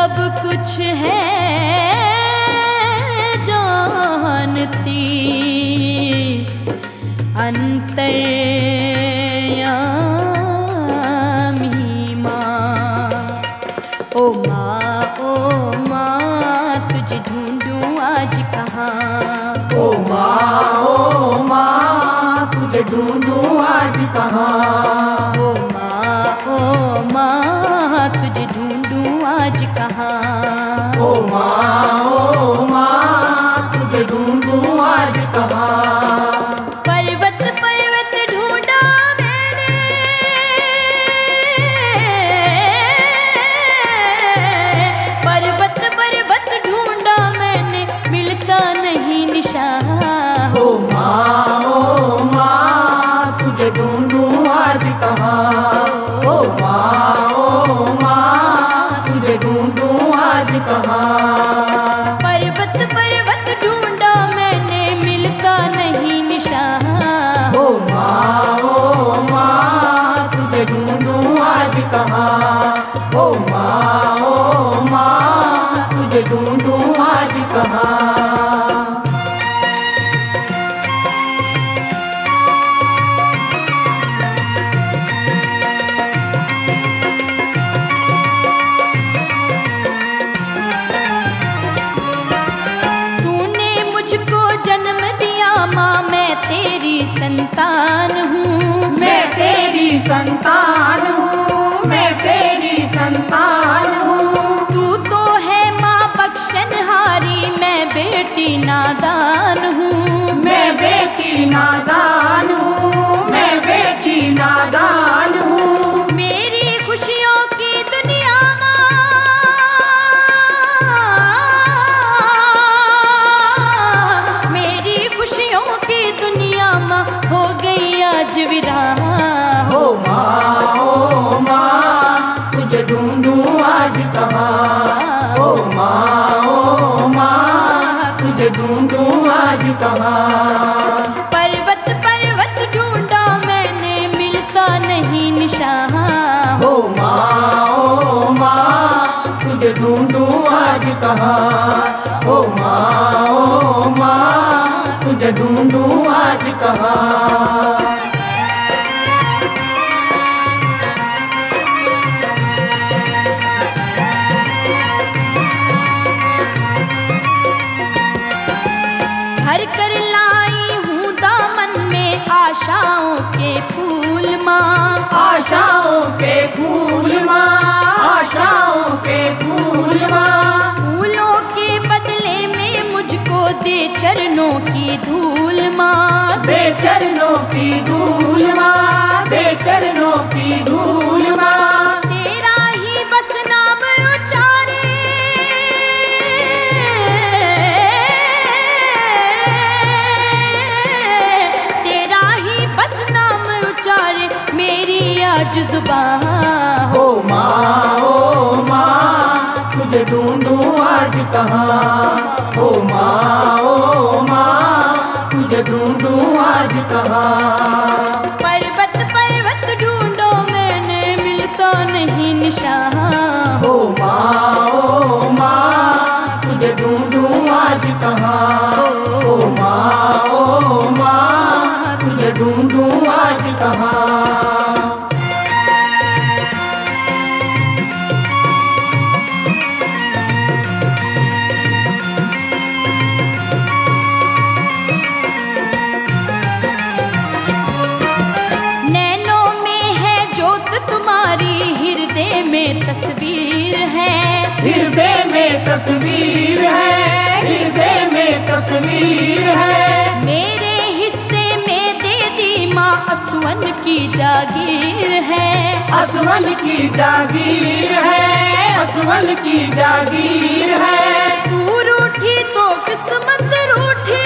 सब कुछ है जानती, अंतर्यामी माँ। ओ माँ तुझे ढूंढूं आज कहाँ। ओ माँ तुझे ढूंढूं आज कहाँ। ओ माँ तुझे ढूंढूं आज कहाँ। ओ माँ तुझे ढूंढूं आज कहाँ। पर्वत पर्वत ढूंढा मैंने, पर्वत पर्वत ढूंढा मैंने, मिलता नहीं निशान। ओ माँ तुझे ढूंढूं आज कहाँ। ओ माँ तुझे ढूंढूं आज कहाँ। पर्वत पर्वत ढूंढा मैंने, मिलता नहीं निशान। ओ माँ तुझे ढूंढूं आज कहाँ। ओ माँ तुझे ढूंढूं आज कहाँ। तूने मुझको जन्म दिया माँ, मैं तेरी संतान हूँ। मैं तेरी संतान हूँ, मैं तेरी संतान हूँ। तू तो है माँ बख्शनहारी, मैं बेटी नादान हूँ। मैं बेटी नादान हूँ, मैं बेटी नादान हूँ। मेरी खुशियों की दुनिया माँ, मेरी खुशियों की दुनिया माँ हो गई आज वीरान। ओ माँ तुझे ढूंढूं आज कहाँ। ओ माँ तुझे ढूंढूं आज कहाँ। पर्वत पर्वत ढूंढा मैंने, मिलता नहीं निशान। ओ माँ तुझे ढूंढूं आज कहाँ। ओ माँ तुझे ढूंढूं आज कहाँ। भर कर लाई हूँ दामन में आशाओं के फूल माँ। आशाओं के फूल माँ, आशाओं के फूल माँ। फूलों के बदले में मुझको दे चरणों की धूल माँ। दे चरणों की धूल माँ, दे चरणों की धूल माँ। तेरा ही बस नाम उचारे, तेरा ही बस नाम उचारे मेरी आज जुबान। ओ माँ तुझे ढूंढूं आज कहाँ। ओ माँ तुझे ढूंढूं आज कहाँ। पर्वत पर्वत ढूंढो मैंने, मिलता नहीं निशान। ओ माँ तुझे ढूंढूं आज कहाँ। ओ माँ तुझे ढूंढूं आज कहाँ। नैनों में है जोत तुम्हारी, हृदय में तस्वीर है। हृदय में तस्वीर है, हृदय में तस्वीर है। मेरे हिस्से में दे दी माँ, असवन की जागीर है। असवन की जागीर है, असवन की जागीर है। तू रूठी तो किस्मत रूठी,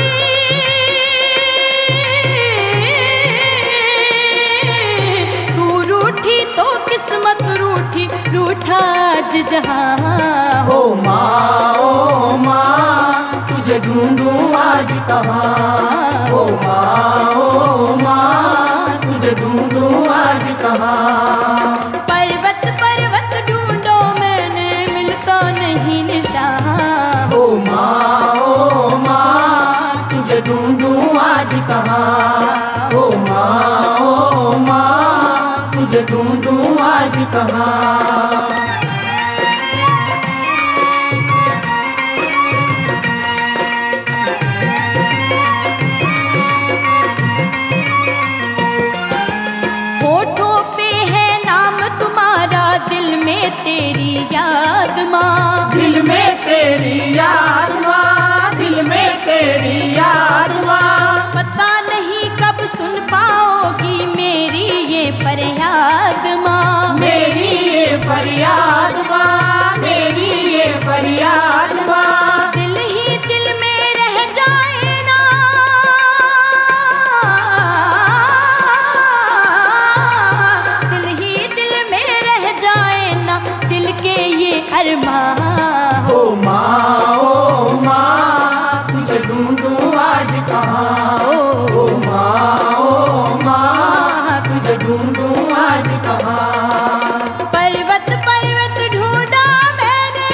तू रूठी तो किस्मत रूठी, रूठा आज जहाँ। ओ माँ तुझे ढूंढूं आज कहाँ। ओ माँ तुझे ढूंढूं आज कहाँ। पर्वत पर्वत ढूंढो मैंने, मिलता नहीं आज कहाँ। होठों पे है नाम तुम्हारा, दिल में तेरी याद माँ। दिल में तेरी याद माँ, दिल में तेरी याद माँ। पता नहीं कब सुन पाओगी मेरी ये फरियाद माँ। मेरी ये फरियाद माँ, मेरी ये फरियाद माँ। दिल ही दिल में रह जाए ना, दिल ही दिल में रह जाए ना, दिल के ये अरमान। ओ माँ तुझे ढूंढूं आज कहाँ। ओ माँ तुझे ढूंढूं आज कहाँ। पर्वत पर्वत ढूंढा मैंने,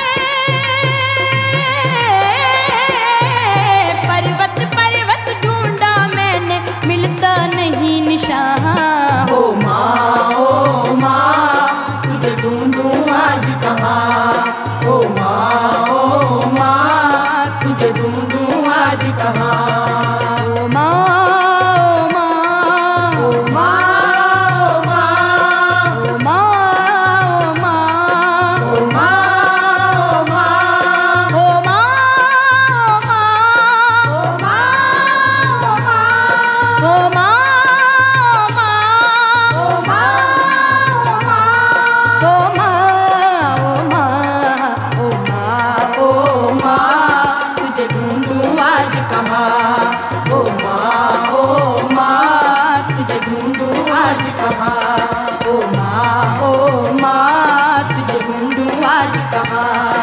पर्वत पर्वत ढूंढा मैंने, मिलता नहीं निशान। ओ माँ तुझे ढूंढूं आज कहाँ। ओ माँ तुझे ढूंढूं आज कहाँ। ओ माँ, ओ माँ, ओ माँ, ओ माँ, ओ ओ माँ, ओ माँ, माँ, ओ माँ, ओ माँ, ओ माँ, ओ माँ तुझे ढूंढूं आज कहाँ। ओ माँ तुझे ढूंढूं आज कहाँ। ओ माँ तुझे ढूंढूं आज कहाँ।